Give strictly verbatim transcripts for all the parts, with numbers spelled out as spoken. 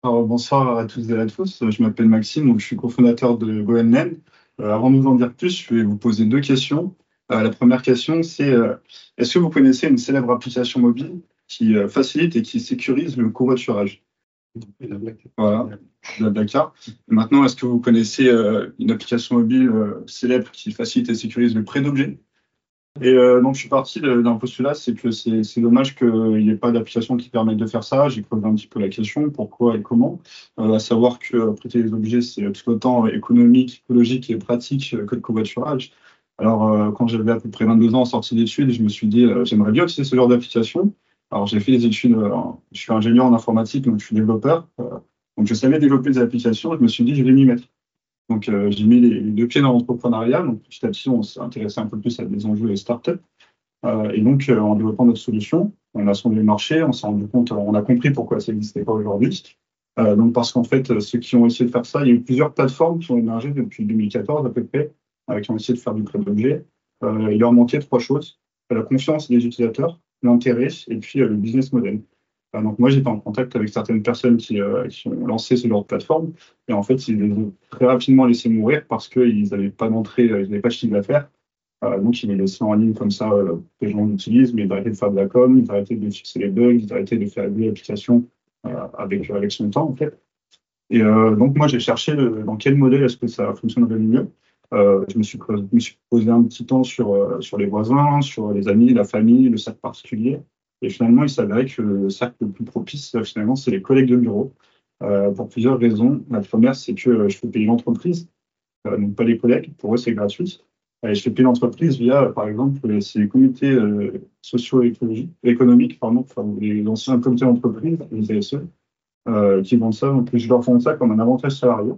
Alors, bonsoir à tous et à tous. Je m'appelle Maxime, donc je suis cofondateur de GoMN. Euh, avant de vous en dire plus, je vais vous poser deux questions. Euh, la première question, c'est euh, est-ce que vous connaissez une célèbre application mobile qui euh, facilite et qui sécurise le covoiturage? Voilà, Blablacar. Et maintenant, est-ce que vous connaissez euh, une application mobile euh, célèbre qui facilite et sécurise le prêt d'objets? Et euh, donc, je suis parti de- d'un postulat, c'est que c'est c'est dommage qu'il n'y ait pas d'application qui permette de faire ça. J'ai creusé un petit peu la question, pourquoi et comment. Euh, à savoir que euh, prêter des objets, c'est tout autant économique, écologique et pratique euh, que le covoiturage. Alors, euh, quand j'avais à peu près vingt-deux ans en sortie d'études, je me suis dit, euh, j'aimerais bien utiliser ce genre d'application. Alors, j'ai fait des études, euh, en- je suis ingénieur en informatique, donc je suis développeur. Euh, donc, je savais développer des applications. Je me suis dit, je vais m'y mettre. Donc, euh, j'ai mis les, les deux pieds dans l'entrepreneuriat. Donc, petit à petit, on s'est intéressé un peu plus à des enjeux et startups. Euh, et donc, euh, en développant notre solution, on a sondé le marché, on s'est rendu compte, on a compris pourquoi ça n'existait pas aujourd'hui. Euh, donc, parce qu'en fait, euh, ceux qui ont essayé de faire ça, il y a eu plusieurs plateformes qui ont émergé depuis deux mille quatorze à peu près, euh, qui ont essayé de faire du prêt d'objet. Euh, il leur manquait trois choses: la confiance des utilisateurs, l'intérêt et puis euh, le business model. Euh, donc, moi, j'étais en contact avec certaines personnes qui, euh, qui ont lancé ce genre de plateforme. Et en fait, ils les ont très rapidement laissé mourir parce qu'ils n'avaient pas d'entrée, euh, ils n'avaient pas de chiffre d'affaires. Euh, donc, ils les laissaient en ligne comme ça, euh, que les gens l'utilisent, mais ils arrêtaient de faire de la com, ils arrêtaient de fixer les bugs, ils arrêtaient de faire évoluer l'application euh, avec, avec son temps, en fait. Et euh, donc, moi, j'ai cherché le- dans quel modèle est-ce que ça fonctionnerait le mieux. Euh, je me suis, creusé- je me suis posé un petit temps sur, euh, sur les voisins, sur les amis, la famille, le cercle particulier. Et finalement, il s'avérait que le cercle le plus propice, euh, finalement, c'est les collègues de bureau, euh, pour plusieurs raisons. La première, c'est que euh, je peux payer l'entreprise, euh, donc pas les collègues. Pour eux, c'est gratuit. Et je fais payer l'entreprise via, euh, par exemple, les, c'est les comités euh, sociaux et écologiques, économiques, pardon, enfin, les anciens comités d'entreprise, les C S E, euh, qui vendent ça. Donc, je leur vends ça comme un avantage salarié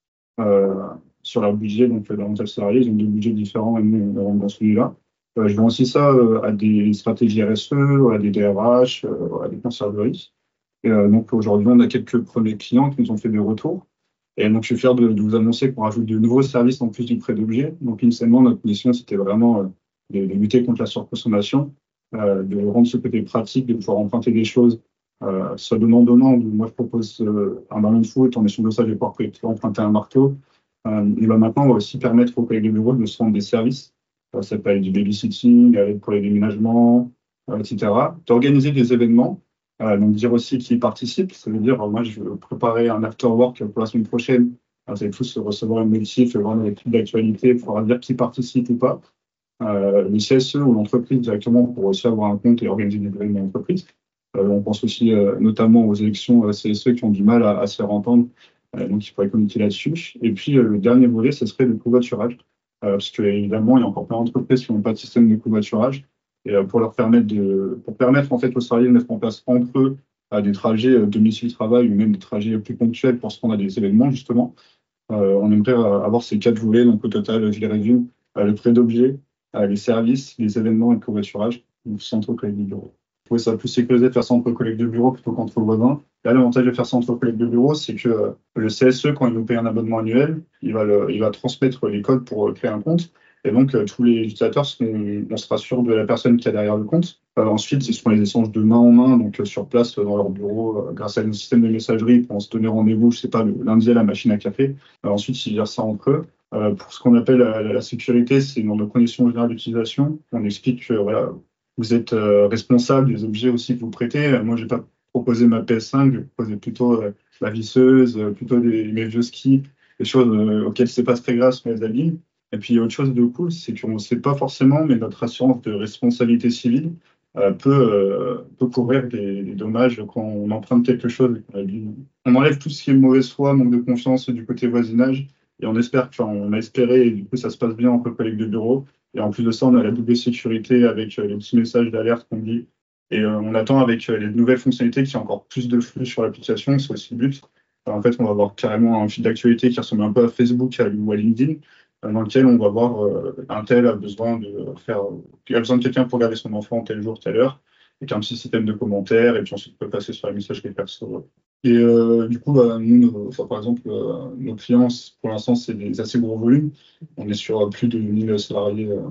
euh, sur leur budget. Donc, euh, l'avantage salarié, ils ont deux budgets différents et nous, on rentre dans celui-là. Euh, je vends aussi ça euh, à des stratégies R S E, à des D R H, euh, à des conserveries. Et, euh, donc, aujourd'hui, on a quelques premiers clients qui nous ont fait des retours. Et donc, je suis fier de, de vous annoncer qu'on rajoute de nouveaux services en plus du prêt d'objet. Donc, initialement, notre mission, c'était vraiment euh, de, de lutter contre la surconsommation, euh, de rendre ce côté pratique, de pouvoir emprunter des choses, euh, soit donnant-donnant. Moi, je propose euh, un ballon de foot, en échange de ça, je vais pouvoir emprunter un marteau. Euh, et ben maintenant, on va aussi permettre aux collègues de bureau de se rendre des services. Euh, ça peut être du babysitting, euh, pour les déménagements, euh, et cetera. D'organiser des événements. Euh, donc dire aussi qui participe, ça veut dire, euh, moi je veux préparer un after work pour la semaine prochaine. Euh, Vous allez tous recevoir une notif, voir les types d'actualité, il faudra dire qui participe ou pas. Euh, le C S E ou l'entreprise directement pour aussi avoir un compte et organiser des événements d'entreprise. Euh, on pense aussi euh, notamment aux élections euh, C S E qui ont du mal à, à se faire entendre, euh, donc il faudrait communiquer là-dessus. Et puis euh, le dernier volet, ce serait le covoiturage, euh, parce que évidemment, il y a encore plein d'entreprises qui n'ont pas de système de covoiturage. Et euh, pour leur permettre de, pour permettre en fait aux salariés de mettre en place entre eux euh, des trajets euh, domicile-travail ou même des trajets plus ponctuels pour se rendre à des événements, justement. Euh, on aimerait euh, avoir ces quatre volets. Donc au total, je les résume: euh, le prêt d'objets, euh, les services, les événements et le covoiturage, donc c'est entre collègues de bureau. Je trouvais ça plus sécurisé de faire ça entre collègues de bureau plutôt qu'entre voisins. Là, l'avantage de faire ça entre collègues de bureau, c'est que euh, le C S E, quand il nous paye un abonnement annuel, il va, le- il va transmettre les codes pour euh, créer un compte. Et donc, euh, tous les utilisateurs, seront- on sera sûr de la personne qui a derrière le compte. Euh, ensuite, ce seront les échanges de main en main, donc euh, sur place, euh, dans leur bureau, euh, grâce à un système de messagerie pour se donner rendez-vous, je sais pas, le lundi à la machine à café. Euh, ensuite, ils gèrent ça entre eux. Euh, pour ce qu'on appelle la, la sécurité, c'est dans nos conditions générales d'utilisation. On explique que voilà, vous êtes euh, responsable des objets aussi que vous prêtez. Euh, Moi, je n'ai pas proposé ma P S cinq, je proposais plutôt euh, la visseuse, euh, plutôt des, mes vieux skis, des choses euh, auxquelles c'est pas très grave sur les abîmes. Et puis, autre chose de cool, c'est qu'on ne sait pas forcément, mais notre assurance de responsabilité civile euh, peut, euh, peut couvrir des, des dommages quand on emprunte quelque chose et qu'on abîme. On enlève tout ce qui est mauvaise foi, manque de confiance du côté voisinage. Et on espère, enfin, on a espéré, et du coup, ça se passe bien entre collègues de bureau. Et en plus de ça, on a la double sécurité avec euh, les petits messages d'alerte qu'on dit. Et euh, on attend avec euh, les nouvelles fonctionnalités qu'il y ait encore plus de flux sur l'application. C'est aussi le but. Alors, en fait, on va avoir carrément un fil d'actualité qui ressemble un peu à Facebook à- ou à LinkedIn, euh, dans lequel on va voir euh, un tel a besoin de faire, il a besoin de quelqu'un pour garder son enfant tel jour, telle heure, avec un petit système de commentaires. Et puis ensuite, on peut passer sur la messagerie perso. Et euh, du coup, bah, nous, nos- enfin, par exemple, euh, nos clients, c- pour l'instant, c'est des assez gros volumes. On est sur euh, plus de mille salariés. euh,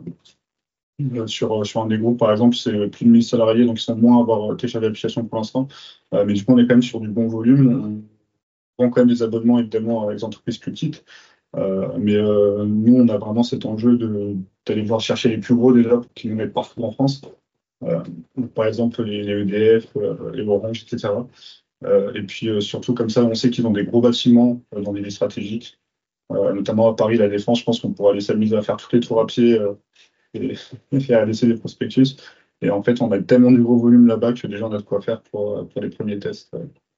euh, sur, sur un des groupes, par exemple, c'est plus de mille salariés, donc ils sont moins à avoir téléchargé l'application pour l'instant. Euh, mais du coup, on est quand même sur du bon volume. prend quand même des abonnements évidemment avec les entreprises plus petites. Euh, mais euh, nous, on a vraiment cet enjeu de, d'aller voir chercher les plus gros déjà pour qu'ils nous mettent partout en France. Euh, Par exemple, les, les E D F, euh, les Orange, et cetera. Euh, et puis euh, surtout comme ça, on sait qu'ils ont des gros bâtiments euh, dans des villes stratégiques, euh, notamment à Paris, la Défense. Je pense qu'on pourra aller s'amuser à faire tous les tours à pied euh, et, et à laisser des prospectus. Et en fait, on a tellement du gros volume là-bas que déjà on a de quoi faire pour, euh, pour les premiers tests.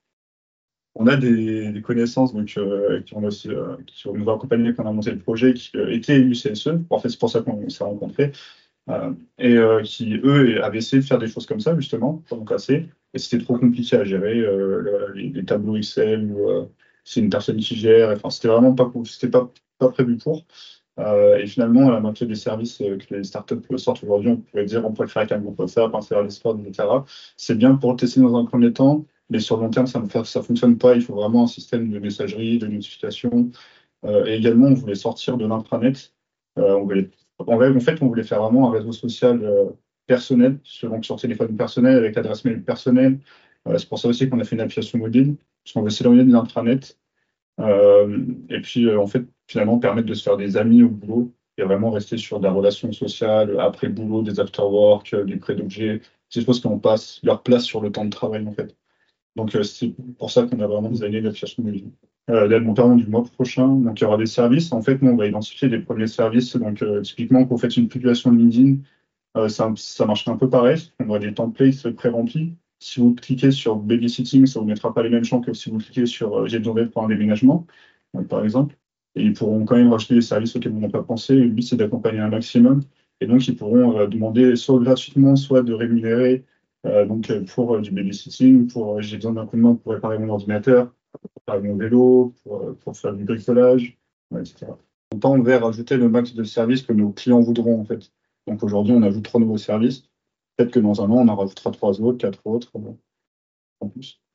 On a des, des connaissances donc, euh, qui, ont aussi, euh, qui nous ont accompagnés quand on a monté le projet, qui euh, étaient élus C S E. En fait, c'est pour ça qu'on s'est rencontrés. Euh, et euh, qui, eux, avaient essayé de faire des choses comme ça, justement, pour nous casser. Et c'était trop compliqué à gérer, euh, le- les, les tableaux Excel, ou euh, c'est une personne qui gère. Enfin, c'était vraiment pas, c'était pas, pas prévu pour. Euh, et finalement, la moitié des services euh, que les startups sortent aujourd'hui, on pourrait dire, on pourrait le faire avec un groupe WhatsApp, un serveur Discord, et cetera. C'est bien pour le tester dans un premier temps, mais sur le long terme, ça ne ça fonctionne pas. Il faut vraiment un système de messagerie, de notification. Euh, et également, on voulait sortir de l'intranet. Euh, on voulait, en vrai, en fait, on voulait faire vraiment un réseau social euh, personnel, sur- donc sur téléphone personnel, avec adresse mail personnelle. Euh, c'est pour ça aussi qu'on a fait une application mobile, parce qu'on veut s'éloigner de l'intranet. Euh, et puis, euh, en fait, finalement, permettre de se faire des amis au boulot et vraiment rester sur de la relation sociale, après le boulot, des after-work, euh, des prêts d'objets, ces choses qu'on passe leur place sur le temps de travail, en fait. Donc, euh, c'est pour ça qu'on a vraiment designé l'application mobile. Euh, dès le pardon, du mois prochain, donc il y aura des services. En fait, nous, on va identifier des premiers services. Donc, euh, typiquement, quand vous faites une publication LinkedIn, euh, ça, ça marche un peu pareil. On aura des templates pré-remplis. Si vous cliquez sur babysitting, ça ne vous mettra pas les mêmes champs que si vous cliquez sur euh, j'ai besoin d'aide pour un déménagement, euh, par exemple. Et ils pourront quand même rajouter des services auxquels vous n'avez pas pensé. Le but, c'est d'accompagner un maximum. Et donc, ils pourront euh, demander soit gratuitement, soit de rémunérer euh, donc, euh, pour euh, du babysitting, pour euh, j'ai besoin d'un coup de main pour réparer mon ordinateur, pour réparer mon vélo, pour, euh, pour faire du bricolage, ouais, et cetera. On tend vers rajouter le max de services que nos clients voudront, en fait. Donc aujourd'hui, on ajoute trois nouveaux services. Peut-être que dans un an, on en rajoutera trois autres, quatre autres, bon, en plus.